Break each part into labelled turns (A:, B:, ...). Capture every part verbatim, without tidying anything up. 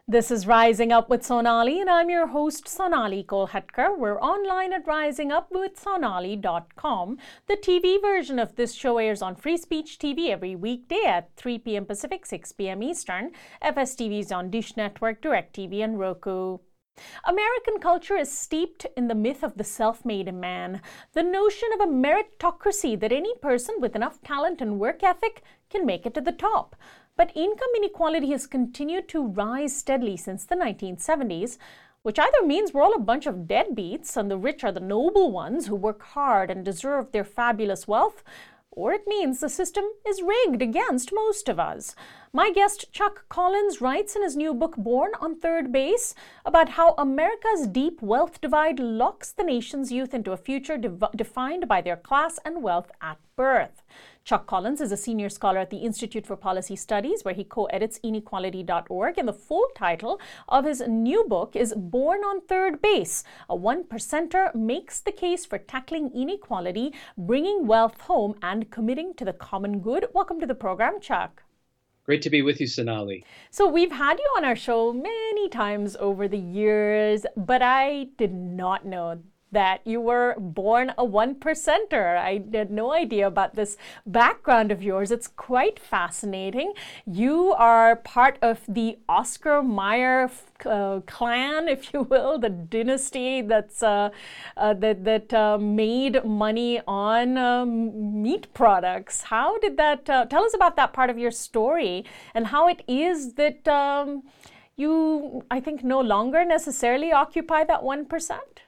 A: This is Rising Up with Sonali, and I'm your host, Sonali Kolhatkar. We're online at rising up with sonali dot com. The T V version of this show airs on Free Speech T V every weekday at three p.m. Pacific, six p.m. Eastern. F S T V is on Dish Network, DirecTV, and Roku. American culture is steeped in the myth of the self-made man, the notion of a meritocracy that any person with enough talent and work ethic can make it to the top. But income inequality has continued to rise steadily since the nineteen seventies, which either means we're all a bunch of deadbeats and the rich are the noble ones who work hard and deserve their fabulous wealth, or it means the system is rigged against most of us. My guest, Chuck Collins, writes in his new book, Born on Third Base, about how America's deep wealth divide locks the nation's youth into a future dev- defined by their class and wealth at birth. Chuck Collins is a senior scholar at the Institute for Policy Studies, where he co-edits inequality dot org, and the full title of his new book is Born on Third Base. A one-percenter makes the case for tackling inequality, bringing wealth home, and committing to the common good. Welcome to the program, Chuck.
B: Great to be with you, Sonali.
A: So we've had you on our show many times over the years, but I did not know that you were born a one-percenter. I had no idea about this background of yours. It's quite fascinating. You are part of the Oscar Mayer uh, clan, if you will, the dynasty that's uh, uh, that that uh, made money on um, meat products. How did that? Uh, tell us about that part of your story and how it is that um, you, I think, no longer necessarily occupy that one percent.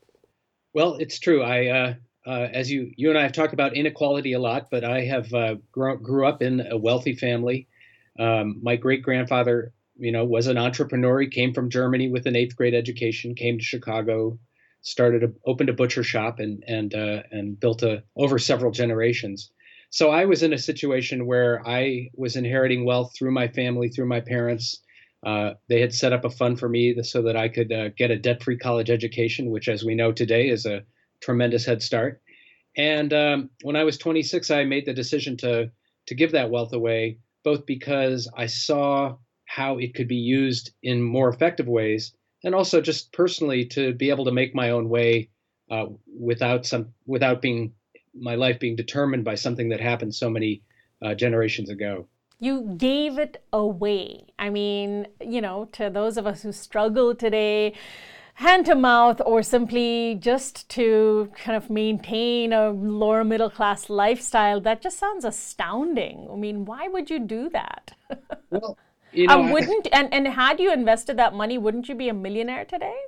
B: Well, it's true. I, uh, uh, as you, you and I have talked about inequality a lot, but I have uh, grew, grew up in a wealthy family. Um, my great grandfather, you know, was an entrepreneur. He came from Germany with an eighth grade education, came to Chicago, started a, opened a butcher shop, and and uh, and built a over several generations. So I was in a situation where I was inheriting wealth through my family, through my parents. Uh, they had set up a fund for me so that I could uh, get a debt-free college education, which, as we know today, is a tremendous head start. And um, when I was twenty-six, I made the decision to to give that wealth away, both because I saw how it could be used in more effective ways, and also just personally to be able to make my own way uh, without some without being my life being determined by something that happened so many uh, generations ago.
A: You gave it away. I mean, you know, to those of us who struggle today, hand to mouth, or simply just to kind of maintain a lower middle class lifestyle, that just sounds astounding. I mean, why would you do that?
B: Well, you know,
A: um, wouldn't and, and had you invested that money, wouldn't you be a millionaire today?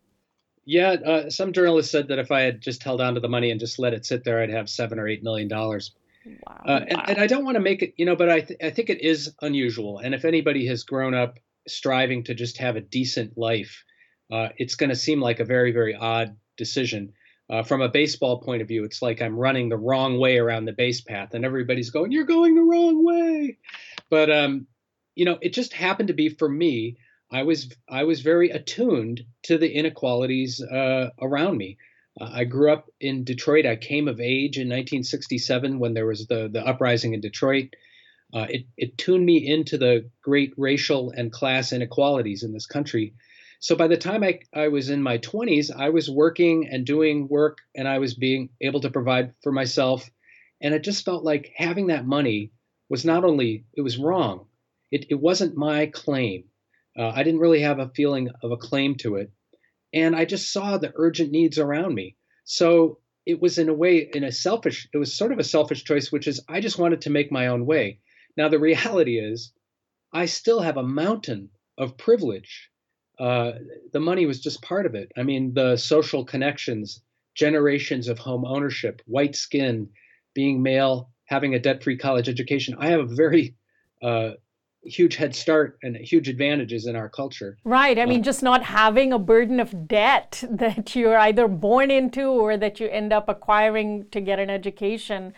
B: Yeah, uh, some journalists said that if I had just held on to the money and just let it sit there, I'd have seven or eight million dollars.
A: Wow.
B: Uh, and,
A: wow.
B: and I don't want to make it, you know, but I th- I think it is unusual. And if anybody has grown up striving to just have a decent life, uh, it's going to seem like a very, very odd decision. Uh, from a baseball point of view, it's like I'm running the wrong way around the base path, and everybody's going, "You're going the wrong way." But um, you know, it just happened to be for me. I was I was very attuned to the inequalities uh, around me. Uh, I grew up in Detroit. I came of age in nineteen sixty-seven when there was the, the uprising in Detroit. Uh, it, it tuned me into the great racial and class inequalities in this country. So by the time I, I was in my twenties, I was working and doing work, and I was being able to provide for myself. And it just felt like having that money was not only, it was wrong. It, it wasn't my claim. Uh, I didn't really have a feeling of a claim to it. And I just saw the urgent needs around me. So it was in a way, in a selfish, it was sort of a selfish choice, which is I just wanted to make my own way. Now, the reality is I still have a mountain of privilege. Uh, the money was just part of it. I mean, the social connections, generations of home ownership, white skin, being male, having a debt-free college education. I have a very uh, huge head start and huge advantages in our culture.
A: Right. I mean,
B: Uh,
A: just not having a burden of debt that you're either born into or that you end up acquiring to get an education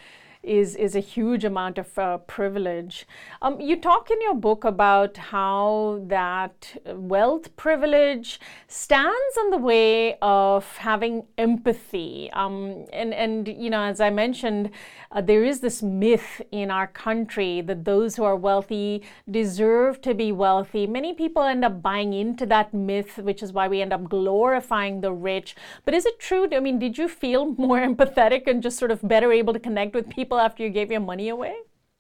A: is is a huge amount of uh, privilege. Um, you talk in your book about how that wealth privilege stands in the way of having empathy. Um, and and you know, as I mentioned, uh, there is this myth in our country that those who are wealthy deserve to be wealthy. Many people end up buying into that myth, which is why we end up glorifying the rich. But is it true? I mean, did you feel more empathetic and just sort of better able to connect with people after you gave your money away?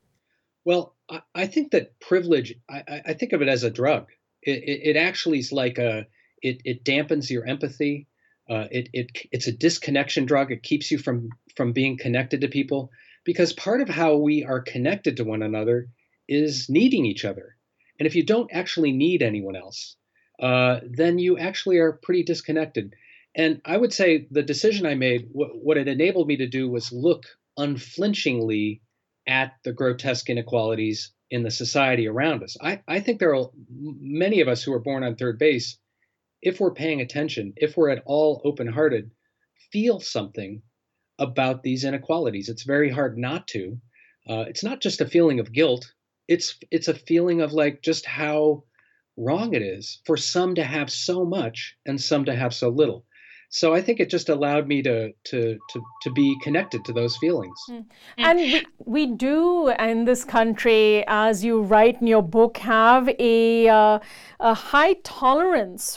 B: Well, I, I think that privilege, I, I I think of it as a drug. It, it, it actually is like a, it, it dampens your empathy. Uh, it, it, it's a disconnection drug. It keeps you from, from being connected to people because part of how we are connected to one another is needing each other. And if you don't actually need anyone else, uh, then you actually are pretty disconnected. And I would say the decision I made, wh- what it enabled me to do was look unflinchingly at the grotesque inequalities in the society around us. I, I think there are many of us who are born on third base, if we're paying attention, if we're at all open hearted, feel something about these inequalities. It's very hard not to. Uh, it's not just a feeling of guilt. It's it's a feeling of like just how wrong it is for some to have so much and some to have so little. So I think it just allowed me to to to to be connected to those feelings.
A: Mm. And we, we do in this country, as you write in your book, have a, uh, a high tolerance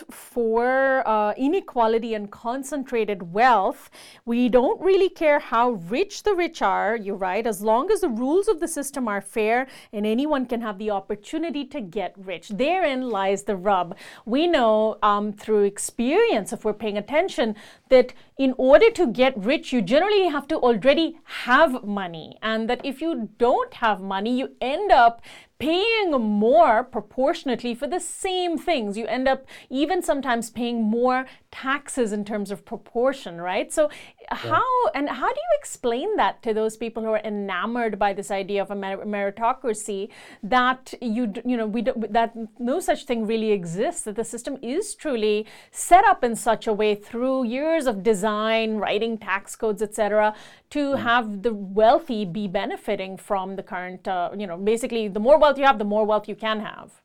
A: for uh, inequality and concentrated wealth. We don't really care how rich the rich are, you write, as long as the rules of the system are fair and anyone can have the opportunity to get rich. Therein lies the rub. We know um, through experience, if we're paying attention, that in order to get rich, you generally have to already have money. And that if you don't have money, you end up paying more proportionately for the same things. You end up even sometimes paying more taxes in terms of proportion, right? So how and how do you explain that to those people who are enamored by this idea of a mer- meritocracy, that you you know we do, that no such thing really exists, that the system is truly set up in such a way through years of design, writing tax codes, et cetera, to have the wealthy be benefiting from the current, uh, you know, basically the more wealth you have, the more wealth you can have.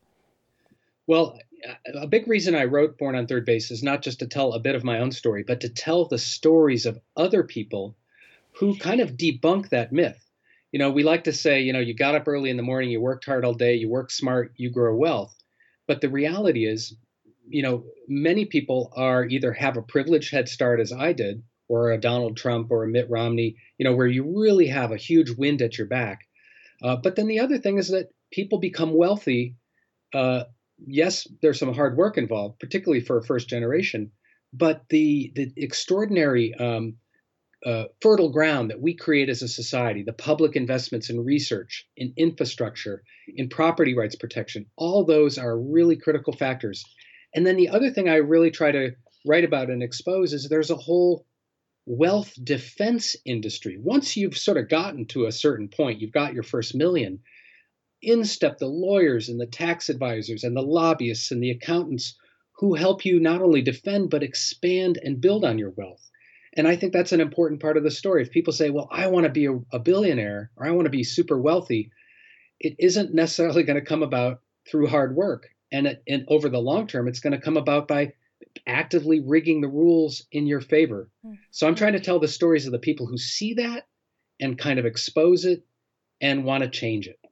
B: Well, a big reason I wrote Born on Third Base is not just to tell a bit of my own story, but to tell the stories of other people who kind of debunk that myth. You know, we like to say, you know, you got up early in the morning, you worked hard all day, you work smart, you grow wealth. But the reality is, you know, many people are either have a privileged head start as I did, or a Donald Trump or a Mitt Romney, you know, where you really have a huge wind at your back. Uh, but then the other thing is that people become wealthy. Uh, yes, there's some hard work involved, particularly for a first generation, but the the extraordinary um, uh, fertile ground that we create as a society, the public investments in research, in infrastructure, in property rights protection, all those are really critical factors. And then the other thing I really try to write about and expose is there's a whole wealth defense industry. Once you've sort of gotten to a certain point, you've got your first million, in step the lawyers and the tax advisors and the lobbyists and the accountants who help you not only defend, but expand and build on your wealth. And I think that's an important part of the story. If people say, well, I want to be a, a billionaire or I want to be super wealthy, it isn't necessarily going to come about through hard work. And, it, and over the long term, it's going to come about by actively rigging the rules in your favor. So I'm trying to tell the stories of the people who see that and kind of expose it and want to change it.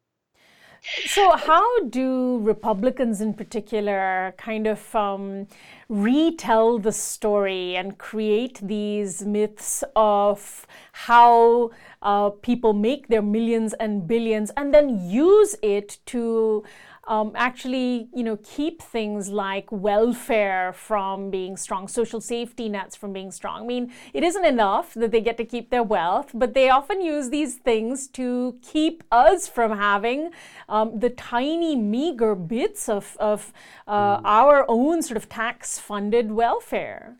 A: So, how do Republicans in particular kind of um, retell the story and create these myths of how uh, people make their millions and billions and then use it to um, actually, you know, keep things like welfare from being strong, social safety nets from being strong? I mean, it isn't enough that they get to keep their wealth, but they often use these things to keep us from having um, the tiny, meager bits of, of uh, mm. our own sort of tax-funded welfare.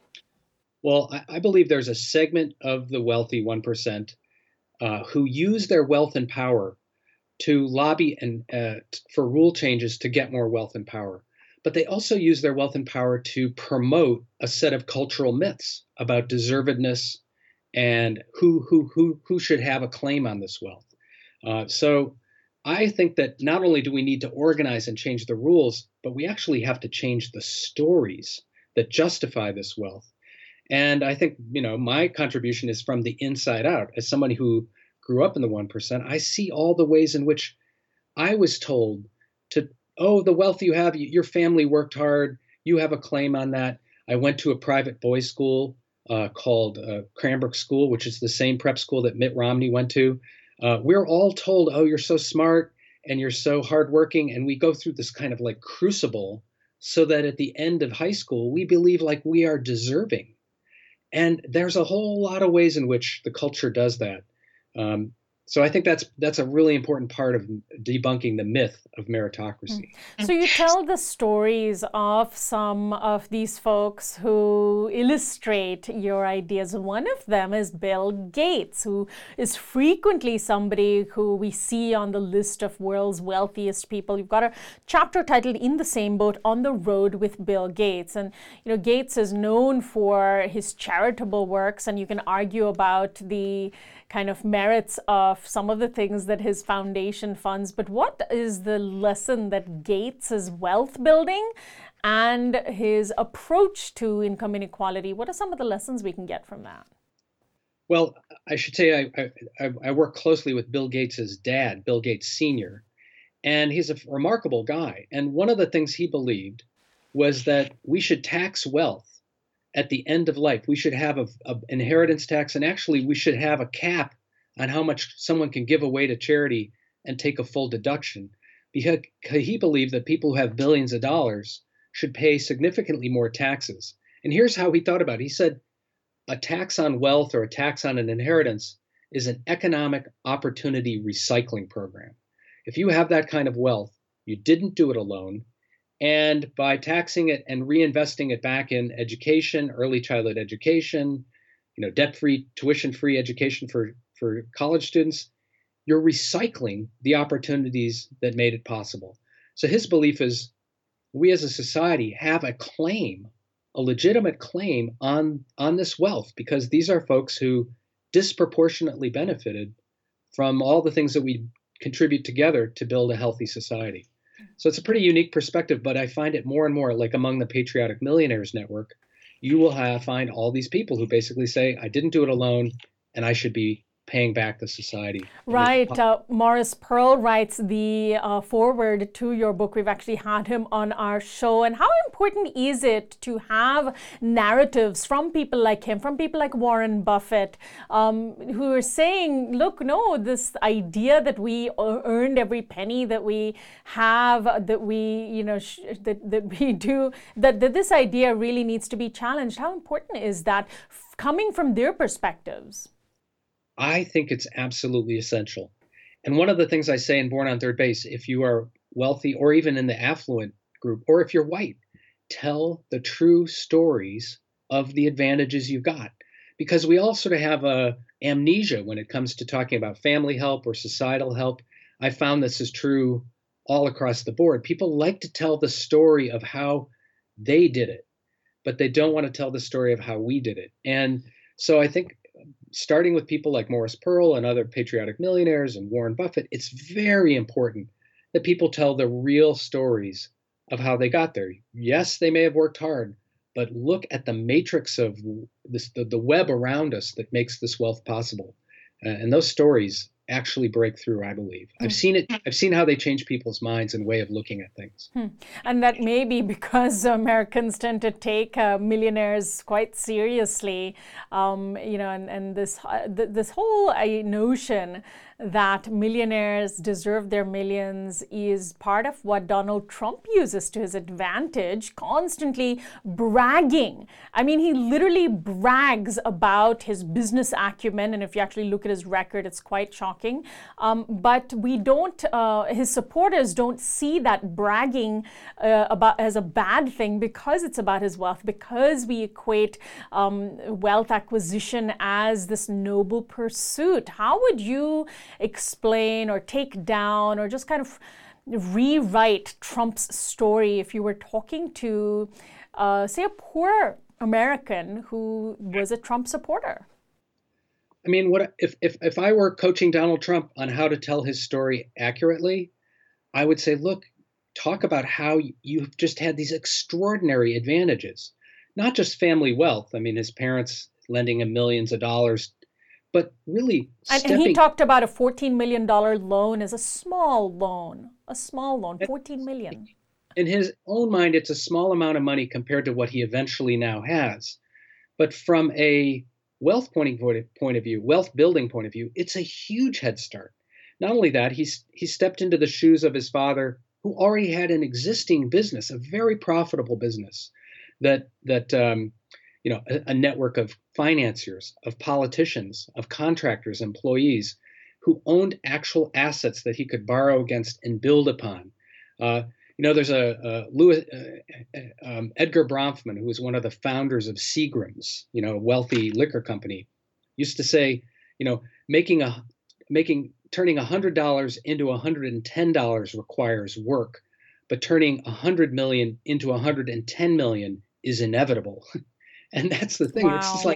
B: Well, I, I believe there's a segment of the wealthy one percent uh, who use their wealth and power to lobby and uh, for rule changes to get more wealth and power. But they also use their wealth and power to promote a set of cultural myths about deservedness and who who who who should have a claim on this wealth. Uh, so I think that not only do we need to organize and change the rules, but we actually have to change the stories that justify this wealth. And I think, you know, my contribution is from the inside out. As somebody who grew up in the one percent, I see all the ways in which I was told to, oh, the wealth you have, your family worked hard, you have a claim on that. I went to a private boys' school uh, called uh, Cranbrook School, which is the same prep school that Mitt Romney went to. Uh, we're all told, oh, you're so smart and you're so hardworking. And we go through this kind of like crucible so that at the end of high school, we believe like we are deserving. And there's a whole lot of ways in which the culture does that. Um, so I think that's that's a really important part of debunking the myth of meritocracy.
A: So you tell the stories of some of these folks who illustrate your ideas. One of them is Bill Gates, who is frequently somebody who we see on the list of world's wealthiest people. You've got a chapter titled "In the Same Boat: On the Road with Bill Gates." And you know, Gates is known for his charitable works, and you can argue about the kind of merits of some of the things that his foundation funds. But what is the lesson that Gates' wealth building and his approach to income inequality, what are some of the lessons we can get from that?
B: Well, I should say I, I, I work closely with Bill Gates' dad, Bill Gates Senior, and he's a remarkable guy. And one of the things he believed was that we should tax wealth at the end of life. We should have an inheritance tax, and actually we should have a cap on how much someone can give away to charity and take a full deduction. Because he believed that people who have billions of dollars should pay significantly more taxes. And here's how he thought about it. He said, a tax on wealth or a tax on an inheritance is an economic opportunity recycling program. If you have that kind of wealth, you didn't do it alone. And by taxing it and reinvesting it back in education, early childhood education, you know, debt-free, tuition-free education for, for college students, you're recycling the opportunities that made it possible. So his belief is we as a society have a claim, a legitimate claim on, on this wealth, because these are folks who disproportionately benefited from all the things that we contribute together to build a healthy society. So it's a pretty unique perspective, but I find it more and more like among the Patriotic Millionaires Network, you will have, find all these people who basically say, I didn't do it alone and I should be paying back the society.
A: Right. Uh, Morris Pearl writes the uh, foreword to your book. We've actually had him on our show. And how important is it to have narratives from people like him, from people like Warren Buffett, um, who are saying, look, no, this idea that we earned every penny that we have, that we, you know, sh- that, that we do, that, that this idea really needs to be challenged. How important is that f- coming from their perspectives?
B: I think it's absolutely essential. And one of the things I say in Born on Third Base, if you are wealthy or even in the affluent group, or if you're white, tell the true stories of the advantages you got. Because we all sort of have a amnesia when it comes to talking about family help or societal help. I found this is true all across the board. People like to tell the story of how they did it, but they don't want to tell the story of how we did it. And so I think starting with people like Morris Pearl and other patriotic millionaires and Warren Buffett, it's very important that people tell the real stories of how they got there. Yes, they may have worked hard, but look at the matrix of this, the, the web around us that makes this wealth possible. Uh, and those stories actually break through, I believe. Mm. I've seen it. I've seen how they change people's minds and way of looking at things.
A: Hmm. And that may be because Americans tend to take uh, millionaires quite seriously, um, you know, and, and this uh, th- this whole uh, notion that millionaires deserve their millions is part of what Donald Trump uses to his advantage, constantly bragging. I mean, he literally brags about his business acumen, and if you actually look at his record, it's quite shocking. Um, but we don't, uh, his supporters don't see that bragging uh, about as a bad thing because it's about his wealth, because we equate um, wealth acquisition as this noble pursuit. How would you explain or take down or just kind of rewrite Trump's story if you were talking to, uh, say, a poor American who was a Trump supporter?
B: I mean, what if, if if I were coaching Donald Trump on how to tell his story accurately, I would say, look, talk about how you've just had these extraordinary advantages, not just family wealth. I mean, his parents lending him millions of dollars, but really
A: And,
B: stepping.
A: and he talked about a fourteen million dollars loan as a small loan, a small loan, fourteen million dollars.
B: In his own mind, it's a small amount of money compared to what he eventually now has. But from a wealth point of view, wealth building point of view, it's a huge head start. Not only that, he's he stepped into the shoes of his father, who already had an existing business, a very profitable business, that that um, you know, a, a network of financiers, of politicians, of contractors, employees, who owned actual assets that he could borrow against and build upon. Uh, You know, there's a, a Louis, uh, um, Edgar Bronfman, who was one of the founders of Seagram's, you know, a wealthy liquor company, used to say, you know, making a making turning a hundred dollars into a hundred and ten dollars requires work, but turning a hundred million into a hundred and ten million is inevitable. And that's the thing.
A: Wow.
B: It's just like,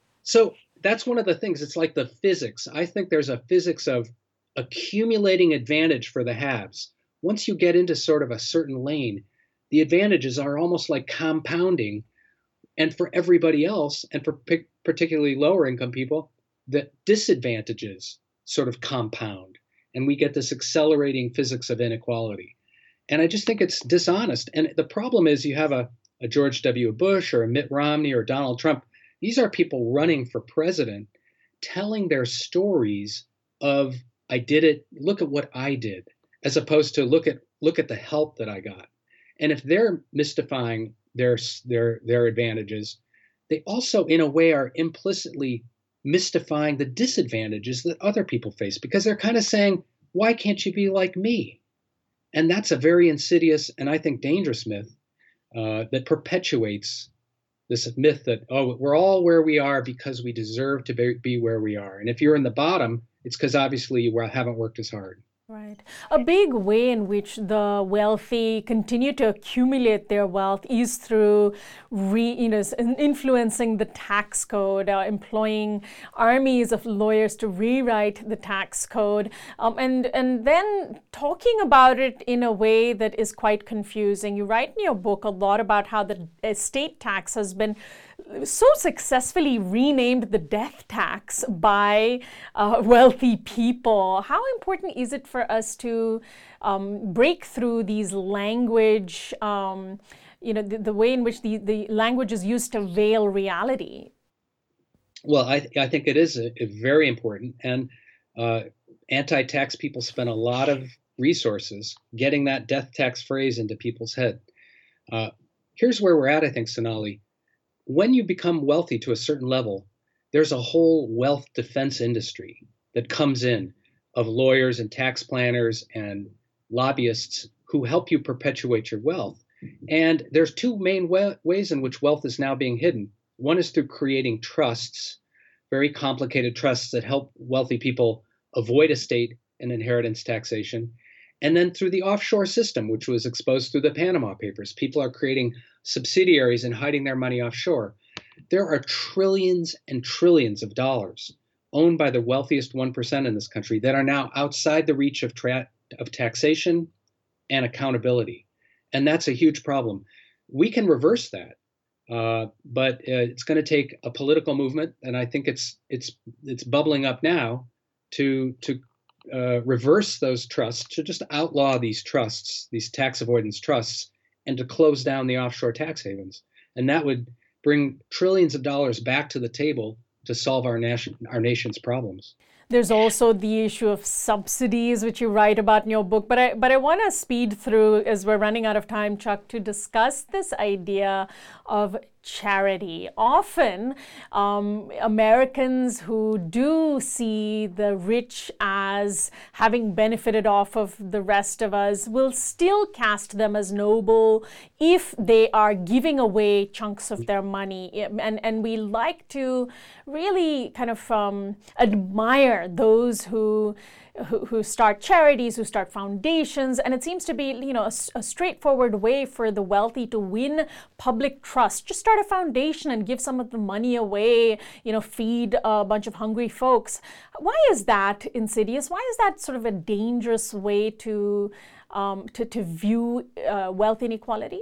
B: so that's one of the things. It's like the physics. I think there's a physics of accumulating advantage for the haves. Once you get into sort of a certain lane, the advantages are almost like compounding. And for everybody else, and for p- particularly lower income people, the disadvantages sort of compound. And we get this accelerating physics of inequality. And I just think it's dishonest. And the problem is you have a, a George W. Bush or a Mitt Romney or Donald Trump. These are people running for president, telling their stories of, I did it, look at what I did, as opposed to look at look at the help that I got. And if they're mystifying their their their advantages, they also, in a way, are implicitly mystifying the disadvantages that other people face, because they're kind of saying, why can't you be like me? And that's a very insidious and I think dangerous myth uh, that perpetuates this myth that, oh, we're all where we are because we deserve to be, be where we are. And if you're in the bottom, it's because obviously you haven't worked as hard.
A: Right. A big way in which the wealthy continue to accumulate their wealth is through re, you know, influencing the tax code, uh, employing armies of lawyers to rewrite the tax code, um, and, and then talking about it in a way that is quite confusing. You write in your book a lot about how the estate tax has been so successfully renamed the death tax by uh, wealthy people. How important is it for us to um, break through these language, um, you know, the, the way in which the, the language is used to veil reality?
B: Well, I, I think it is a, a very important, and uh, anti-tax people spend a lot of resources getting that death tax phrase into people's head. Uh, here's where we're at, I think, Sonali. When you become wealthy to a certain level, there's a whole wealth defense industry that comes in of lawyers and tax planners and lobbyists who help you perpetuate your wealth. And there's two main wa- ways in which wealth is now being hidden. One is through creating trusts, very complicated trusts that help wealthy people avoid estate and inheritance taxation. And then through the offshore system, which was exposed through the Panama Papers. People are creating subsidiaries and hiding their money offshore. There are trillions and trillions of dollars owned by the wealthiest one percent in this country that are now outside the reach of, tra- of taxation and accountability. And that's a huge problem. We can reverse that, uh, but uh, it's going to take a political movement, and I think it's it's it's bubbling up now to to uh, reverse those trusts, to just outlaw these trusts, these tax avoidance trusts, and to close down the offshore tax havens. And that would bring trillions of dollars back to the table to solve our nation, our nation's problems.
A: There's also the issue of subsidies, which you write about in your book. But I, but I want to speed through, as we're running out of time, Chuck, to discuss this idea of charity. Often, um, Americans who do see the rich as having benefited off of the rest of us will still cast them as noble if they are giving away chunks of their money. And, and we like to really kind of um, admire those who who, who start charities, who start foundations, and it seems to be, you know, a, a straightforward way for the wealthy to win public trust. Just start a foundation and give some of the money away, you know, feed a bunch of hungry folks. Why is that insidious? Why is that sort of a dangerous way to um, to, to view uh, wealth inequality?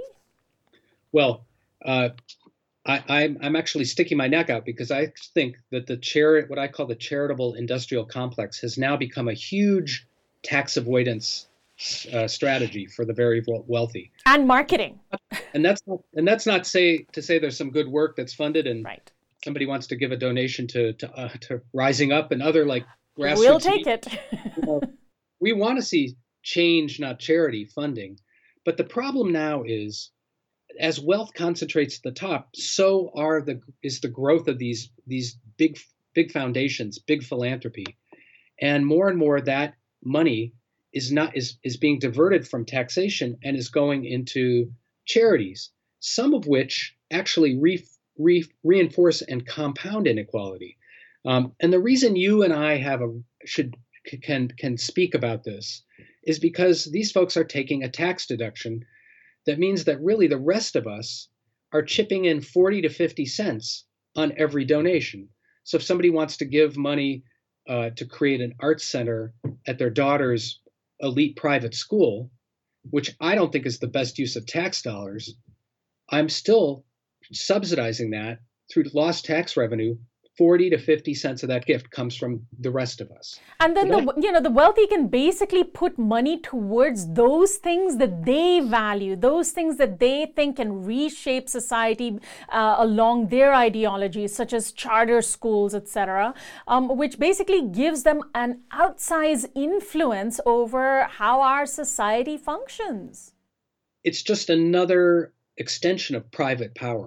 B: Well, uh, I, I'm, I'm actually sticking my neck out because I think that the chari- what I call the charitable industrial complex has now become a huge tax avoidance uh, strategy for the very wealthy.
A: And marketing.
B: And that's not, and that's not say to say there's some good work that's funded and
A: right.
B: somebody wants to give a donation to to, uh, to Rising Up and other like grassroots.
A: We'll take it.
B: You know, we want to see change, not charity funding. But the problem now is, as wealth concentrates at the top, so are the is the growth of these these big big foundations, big philanthropy, and more and more that money is not is is being diverted from taxation and is going into charities, some of which actually re, re, reinforce and compound inequality. Um, and the reason you and I have a should can can speak about this is because these folks are taking a tax deduction. That means that really the rest of us are chipping in forty to fifty cents on every donation. So if somebody wants to give money uh, to create an arts center at their daughter's elite private school, which I don't think is the best use of tax dollars, I'm still subsidizing that through lost tax revenue. forty to fifty cents of that gift comes from the rest of us.
A: And then,
B: so
A: the, you know, the wealthy can basically put money towards those things that they value, those things that they think can reshape society uh, along their ideologies, such as charter schools, et cetera, um, which basically gives them an outsized influence over how our society functions.
B: It's just another extension of private power.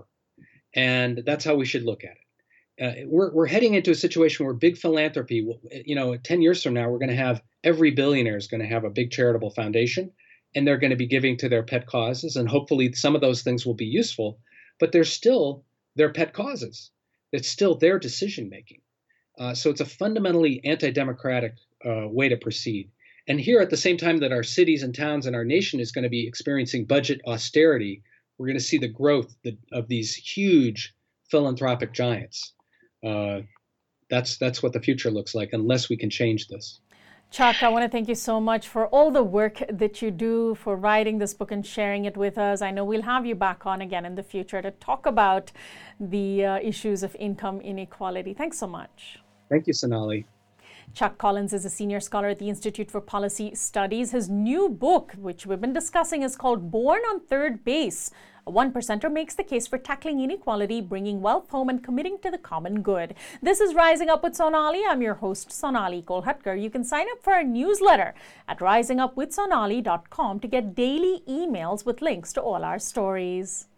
B: And that's how we should look at it. Uh, we're we're heading into a situation where big philanthropy, you know, ten years from now, we're going to have every billionaire is going to have a big charitable foundation, and they're going to be giving to their pet causes, and hopefully some of those things will be useful, but they're still their pet causes. It's still their decision making. Uh, so it's a fundamentally anti-democratic uh, way to proceed. And here, at the same time that our cities and towns and our nation is going to be experiencing budget austerity, we're going to see the growth of these huge philanthropic giants. Uh, that's that's what the future looks like unless we can change this.
A: Chuck, I want to thank you so much for all the work that you do, for writing this book and sharing it with us. I know we'll have you back on again in the future to talk about the uh, issues of income inequality. Thanks so much.
B: Thank you, Sonali.
A: Chuck Collins is a senior scholar at the Institute for Policy Studies. His new book, which we've been discussing, is called Born on Third Base. A one percenter makes the case for tackling inequality, bringing wealth home, and committing to the common good. This is Rising Up with Sonali. I'm your host, Sonali Kolhatkar. You can sign up for our newsletter at rising up with sonali dot com to get daily emails with links to all our stories.